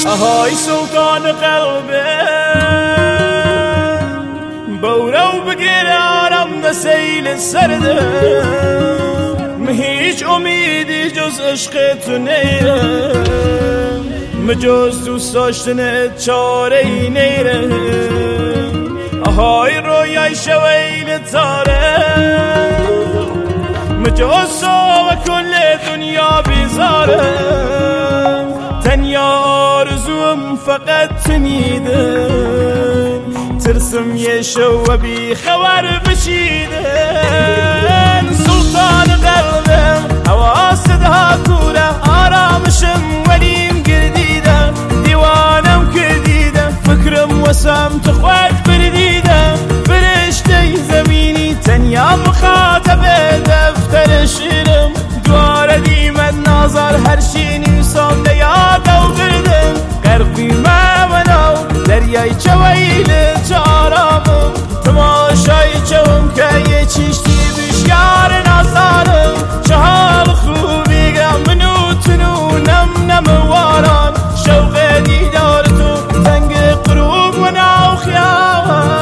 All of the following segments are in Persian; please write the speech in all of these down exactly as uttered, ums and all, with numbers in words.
اهای سلطان قلبم بورو بگیر آرام ده سیل سردم هیچ امیدی جز عشق تو نیرم مجز دوست داشتن چاره ای نیرم اهای رویای شویل تاره مجز و کل دنیا بیزارم تنیا آرزوم فقط تنیدن ترسم یه شو بی خبر بچیدن سلطان قلبم حواسدها کوره آرامشم ولیم گردیدم دیوانم کردیدم فکرم وسم تخوات بردیدم فرشته زمینی تنیا مخاطب دفتر شیرم دواره دیمت نظر هر شی نیسان ده یادو کردم قرقی ممنو دریای چویل چارامم تماشای چوم که یه چیشتی بشیار نزارم چه حال خوبی گم منو تنو نم نم واران شوق دیدار تو زنگ قروب و ناو خیام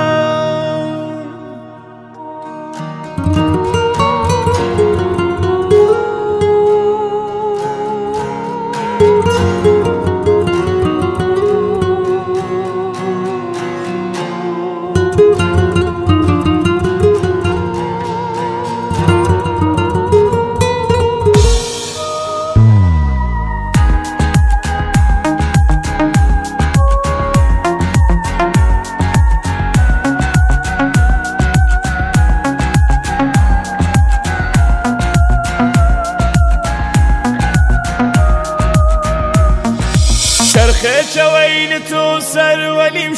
چرخه چویل تو سر ولیم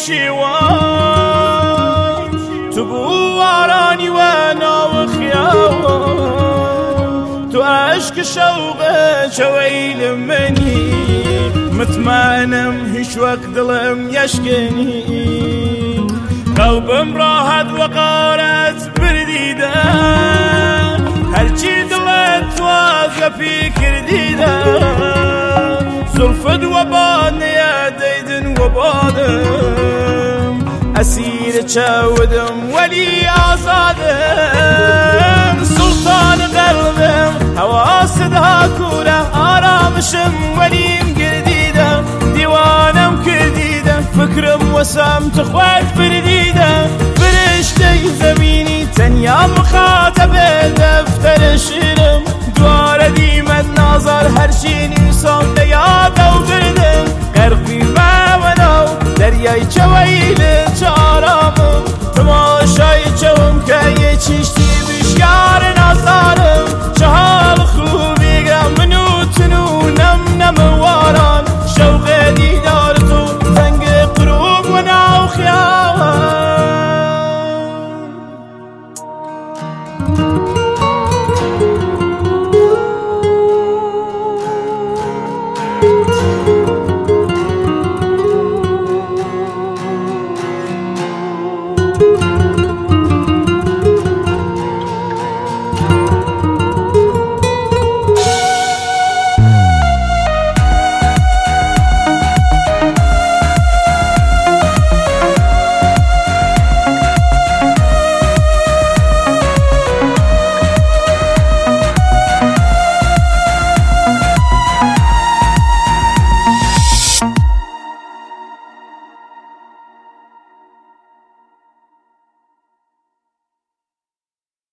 شیوان تو بوارانی و ناو خیام تو عشق شوق چویل منی مطمئنم هیچ وقت دلم یشکنی قلبم راحت و قارت بردیدن هرچی دلت واقع فکر دیدن زلفت و باد نیادیدن و بادم اسیر چودم ولی آزادم سلطان قلبم حواسدها کوره آرامشم ولیم گردیدم دیوانم کردیدم فکرم وسم تخوات بردیدم فرشته زمینی تنیا مخاطب دفتر شیرم دواره دیمت نظر هر شی نیسان ده یادو کردم قرقی ممنو دریای چویل